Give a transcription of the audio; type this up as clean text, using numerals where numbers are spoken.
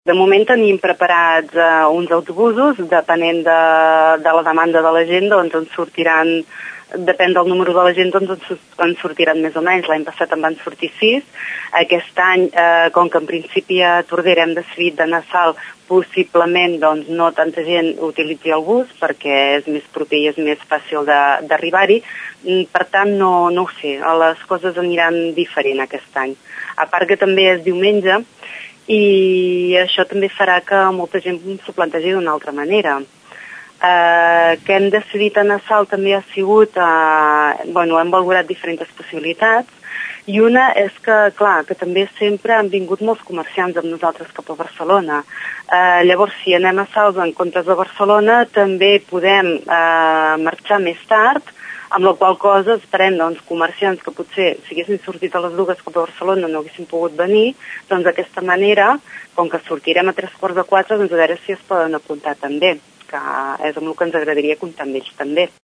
De moment tenim preparats uns autobusos, depenent de la demanda de la gent, doncs en sortiran, depèn del número de la gent, doncs en sortiran més o menys. L'any passat en van sortir 6. Aquest any, com que en principi a Tordera hem decidit d'anar a Salt, possiblement doncs, no tanta gent utilitzi el bus perquè és més proper i és més fàcil d'arribar-hi. Per tant, no ho sé, les coses aniran diferent aquest any. A part que també és diumenge, i això també farà que molta gent s'ho plantegi d'una altra manera. Que hem decidit anar a Salt també ha sigut, hem valorat diferents possibilitats, i una és que, clar, que també sempre han vingut molts comerciants amb nosaltres cap a Barcelona. Llavors, si anem a Salt en comptes de Barcelona, també podem marxar més tard, amb la qual cosa esperem comerciants que potser, si haguessin sortit a les 2 cap a Barcelona no haguessin pogut venir, doncs d'aquesta manera, com que sortirem a 3:45, doncs a veure si es poden apuntar també, que és amb el que ens agradaria comptar amb ells també.